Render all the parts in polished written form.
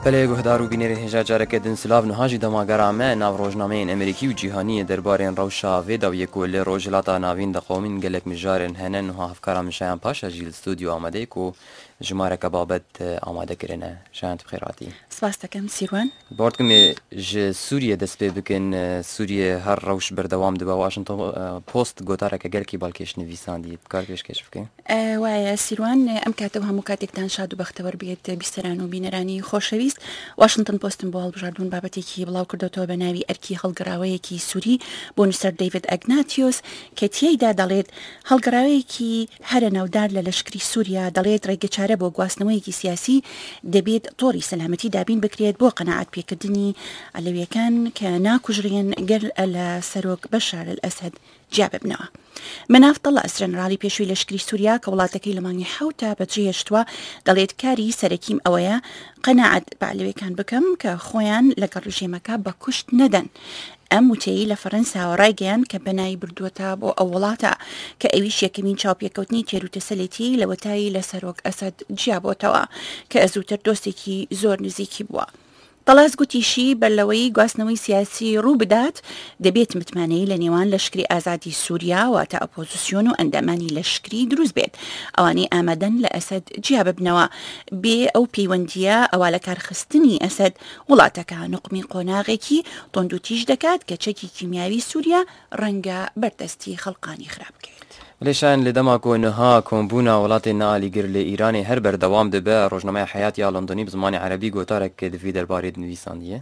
بله گهدار و بینێری هێژا جارەکەدن سلااف نهاژی دەماگەرامە ناو ڕۆژنامەیەن ئەمریکی و جیهانیە دەربارێن ڕەوشاوێدا و یەکۆ لێ ڕۆژلاتا ناوین دەقۆمین گەلک مژارێن هەنەن و هەفکارا مشایان پاشە ژیل ستودیو ئامادەیەک و ژمارەکە بابەت ئامادەکردنە شایانت بخێراتی سپاس دەکەم سیروان باردکمێ ژ سووریە دەست پێ بکەن سووریە هەر ڕەوش بەردەوام دەبە واشنگتن پۆست گۆتارەکە گەلکی باڵکێش نویساندی کار پێشکەش بکەین وایە سیروان ئەم کاتەوە هەموو کاتێکتان شاد و بەختەوەر بێت بیستەران و بینەرانی خۆشەویست واشنگتن پۆستم بۆ هەڵبژاردوون بابەتێکی بڵاو کردەوە بە ناوی ئەرکی هەڵگەڕاوەیەکی سووری بۆ نووسەر دەیڤد ئەگناتیۆس کە تێیدا دەڵێت هەڵگەڕاوەیەکی هەرە ناودار لە لەشکری سووریا دەڵێت ڕێگەچارە بۆ گواستنەوەیەکی سیاسی دەبێت تۆڕی سەلامەتی دابین بکرێت بۆ قەناعەت پێکردنی ئەلەویەکان کە ناکوژڕێن گەر لە سەرۆک بەشار الئەسەد جیا ببنەوە. منافتەڵ ئەسرەنراڵی پێشووی لەشکری سووریا کە وڵاتەکەی لە مانگی حوتە بەجێهێشتووە دەڵێت کاری سەرەکیم ئەوەیە قەناعەت بە ئەلەویەکان بکەم کە خۆیان لەگەڵ ڕژێمەکە بە کوشت نەدەن. ئەم وتەیە لە فەرەنساوە ڕایگەیان کە بەنای بردووەتە بۆ ئەو وڵاتە کە ئەویش یەکەمین چاوپێکەوتنی تێروتەسەلێتی لە وەتایی لە سەرۆک ئەسەد جیابۆتەوە کە ئەزووتر دۆستێکی زۆر نزیکی بووە. تەلاس گوتیشی بەرلەوەی گواستنەوەی سیاسی ڕوو بدات دەبێت متمانەی لە نێوان لەشکری ئازادی سووریا واتە ئۆپۆزیسیۆن و ئەندامانی لەشکری دروست بێت ئەوانەی ئامادەن لە ئەسەد جیا ببنەوە بێ ئەو پەیوەندیە ئەوە لە کارخستنی ئەسەد وڵاتەکە نقمی قۆناغێکی تۆندوتیش دەکات کە چەکی کیمیاوی سووریا ڕەنگە بەردەستی خەڵقانی خراپ بکەیت. لێشان لە دەما کۆنەها کۆمبوونا وڵاتی نالیگر لە ئیرانی هەر بەردەوام دەبێ ڕۆژنامەی حیاتی لەندۆنی بزمانی عەرەبی گۆتارێک دەفی دەربارەی نویساندیە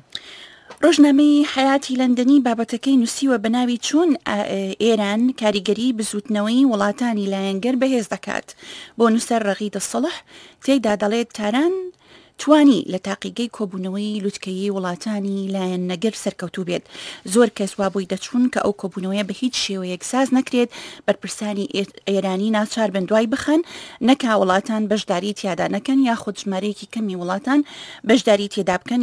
ڕۆژنامەی حیاتی لەندەنی بابەتەکەی نووسیوە بەناوی چۆن ئێران کاریگەری بزوتنەوەی وڵاتانی لایەنگەر بەهێز دەکات بۆ نووسەر ڕەغید سەڵح تێیدا دەڵێت تاران توانی لە تاقیگەی کۆبوونەوەی لوتکەیی وڵاتانی لایەن نەگەر سەرکەوتوو بێت زۆر کەس وابووی دەچوون کە ئەو کۆبوونەوەی بە هیچ شێوەیەک ساز نەکرێت بەرپرسانی ئێرانی ناچار بن دوای بخەن نەکا وڵاتان بەشداری تیادا نەکەن یاخود ژمارەیەکی کەمی وڵاتان بەشداری تێدا بکەن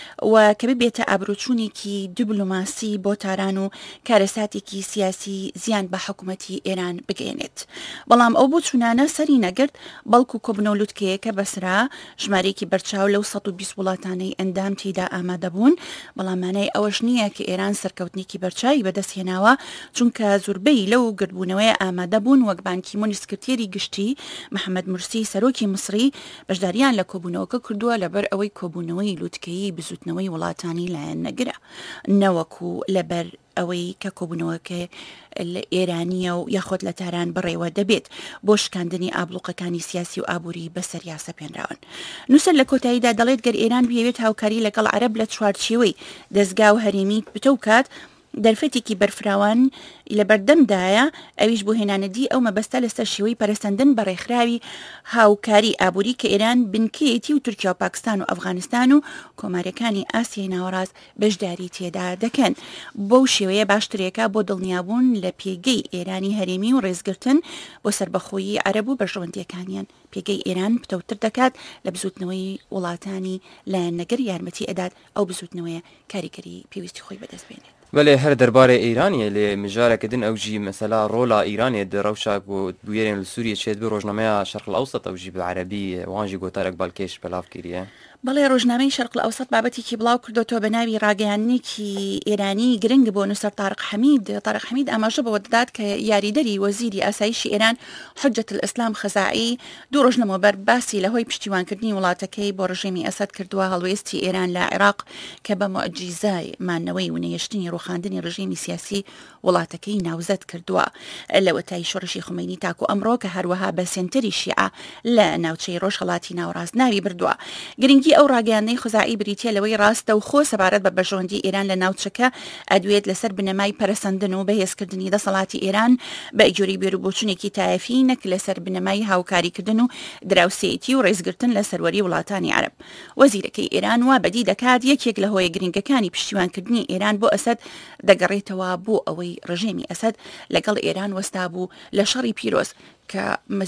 و کە ببێتە ئابروچوونێکی دیبلۆماسی بۆ تاران و کارەساتێکی سیاسی زیان بە حکوومەتی ئێران بگەێنێت بەڵام ئەو بۆ چوونانە سەری نەگرت بەڵکو کۆبنەوە لوتکەیەکە بەسرا ژمارەیەکی بەرچاو لەو 120 وڵاتانەی ئەندام تێدا ئامادە بوون بەڵامانەی ئەوەش نییە کە ئێران سەرکەوتنێکی بەرچاوی بەدەستهێناوە چونکە زۆربەی لەو گردبوونەوەی ئامادە بوون وەک بانکی مۆنی سکرتێری گشتی محەممەد مرسی سەرۆکی مصری بەشداریان لە کۆبوونەوەکە کردووە لەبەر ئەوەی کۆبوونەوەی لوتکەیی بزوتنەوەی وڵاتانی لایەن نەگرە نەوەکو لەبەر ئەوەی کە کۆبوونەوەکە لە ئێرانیە و یاخۆت لە تاران بڕێوە دەبێت بۆ شکاندنی ئابلوقەکانی سیاسی و ئابووری بەسەر یاسە پێنراون نووسەر لە کۆتاییدا دەڵێت گەر ئێران بێوێت هاوکاری لەگەڵ عەرەب لە چوارچێوەی دەستگا و هەرێمی بتەوکات دەرفەتێکی بەرفراوان لە بەردەمدایە ئەویش بۆ هێنانەدی ئەو مەبەستە لەسەر شێوەی پەرەسەندن بە ڕێکخراوی هاوکاری ئابووری کە ئێران بنکەیەتی و تورکیا و پاکستان و ئەفغانستان و کۆمارەکانی ئاسیای ناوەڕاست بەشداری تێدا دەکەن بەو شێوەیە باشترێکە بۆ دڵنیابوون لە پێگەی ئێرانی هەرێمی و ڕێزگرتن بۆ سربەخۆیی عەرەب و بەژەوەندیەکانیان پێگەی ئێران پتەوتر دەکات لە بزوتنەوەی وڵاتانی لایەن نەگەر یارمەتی ئەدات ئەو بزوتنەوەیە کاریگەری پێویستی خۆی بەدەست بێنێت بەێ هەر دەربارەی ئیرانیە لێ مژارەکەدن ئەوژی مەسەلا ڕۆلا ئیرانێ ڕەوشاک و بوێرێن لە سووریە چێت بە ڕۆژنامەیە شەرق الأوسط ئەوژی بە عەرەبی وانژی گۆتارێک باڵکێش بەلاف کردیە بەڵێ ڕۆژنامەی شەرق الأوسط بابەتێکی بڵاو کردوتەوە بە ناوی ڕاگەیاندنێکی ئێرانی گرنگ بۆ نووسەر طارق حەمید ئاماژە بەوە دەدات کە یاریدەری وەزیری ئاسایشی ئێران حوجەت الئیسلام خەزاعی دوو ڕۆژ لەمەوبەر باسی لەهۆی پشتیوانکردنی وڵاتەکەی بۆ ڕژێمی ئەسەد کردووە هەڵوێستی ئێران لە عێراق کە بە مۆعجیزای مانەوەی و نەیەشتنی ڕوخاندنی ڕژێمی سیاسی وڵاتەکەی ناوزەت کردووە لە وەتای شۆڕشی خومینی تاکو ئەمڕۆ کە هەروەها بە سێنتەری شیعە لە ناوچەی ڕۆژهەڵاتی ناوەڕاست ناوی بردووە گرنگی ئەو ڕاگەیاندنەی خزاعی بریتە لەوەی ڕاستە و خۆ سەبارەت بە بەژۆندی ئێران لە ناوچەکە ئەدوێت لەسەر بنەمای پەرەسەندن و بەهێزکردنی دەسەڵاتی ئێران بە ئیجۆری بێروبۆچوونێکی تایەفی نەک لەسەر بنەمای هاوکاریکردن و دراوسێتی و ڕێزگرتن لە سەروەری وڵاتانی عەرب وەزیرەکەی ئێران وا بەدی دەکات یەکێک لە هۆیە گرنگەکانی پشتیوانکردنی ئێران بۆ ئەسەد دەگەڕێتەوە بۆ ئەوەی ڕژێمی ئەسەد لەگەڵ ئێران وەستا بوو لە شەڕی پیرۆز کە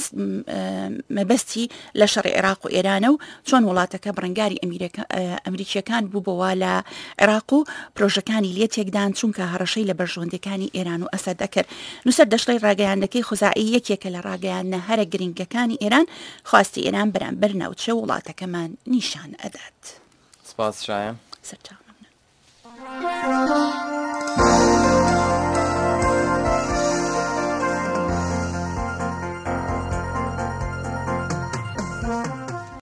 مەبەستی لە شەڕی عێراق و ئێرانە و چۆن وڵاتەکە بڕنگاری ئەمریکیەکان بوو بۆوا لە عێراق و پرۆژەکانی لێ تێکدان چونکە هەڕەشەی لە بەرژۆندەکانی ئێران و ئەسەد دەکرد نووسەر دەشڵی ڕاگەیاندەکەی خزاعی یەکێکە لە ڕاگەیاندنە هەرە گرنگەکانی ئێران خواستی ئێران بەرامبەر ناوچە وڵاتەکەمان نیشان ئەدات. سپاس شایە سەرچاومە.